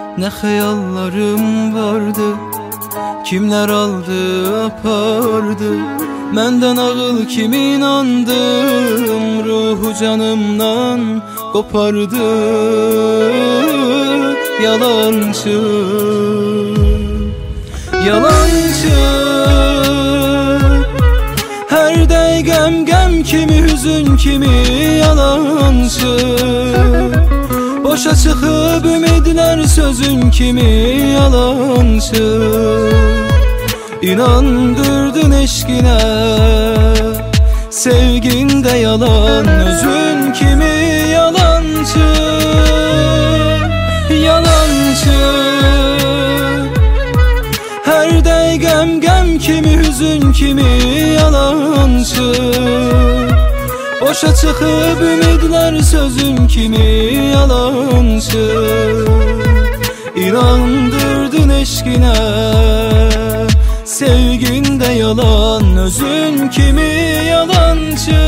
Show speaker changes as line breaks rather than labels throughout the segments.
Ne hayallarım vardı, kimler aldı apardı. Menden ağıl kim inandım, ruhu canımdan kopardı. Yalancı, yalancı. Her dəqiqəm gəm kimi, hüzün kimi yalancı. Boşa çıxıb ümidlər sözün kimi yalancı. İnandırdın eşqinə, sevgin de yalan, özün kimi yalancı. Yalancı. Her dəqiqəm gəm kimi, hüzün kimi yalancı. Boşa çıxıb ümidlər sözün kimi yalancı. İnandırdın eşqinə, sevgin de yalan, özün kimi yalancı.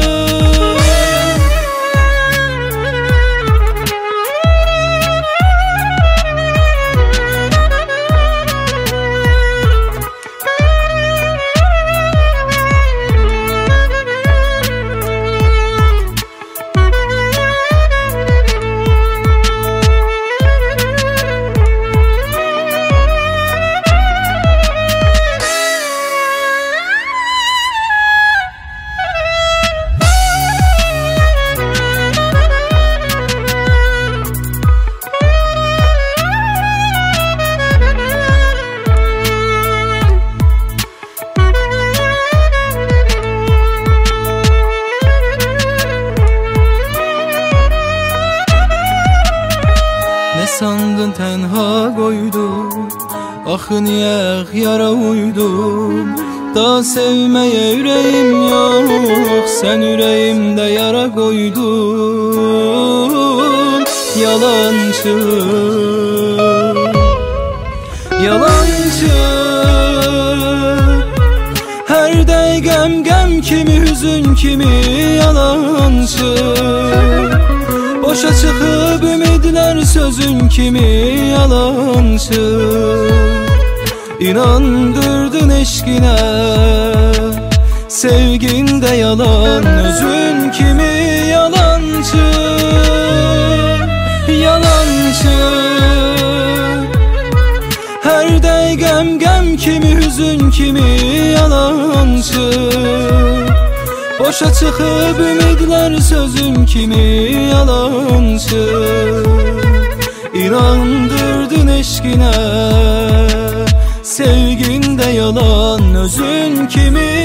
Ne sandın tenha koydum, axı niye yara uydum. Da sevmeye yüreğim yok, sen yüreğimde yara koydun. Yalancı, yalancı. Her dəqiqəm gəm kimi, hüzün kimi yalancı. Boşa çıxıb ümidlər sözün kimi yalancı. İnandırdın eşqinə, sevgin de yalan, özün kimi yalancı. Yalancı. Her dəqiqəm gəm kimi, hüzün kimi yalancı. Boşa çıxıb ümidlər sözün kimi yalancı. İnandırdın eşqinə, sevgin de yalan, özün kimi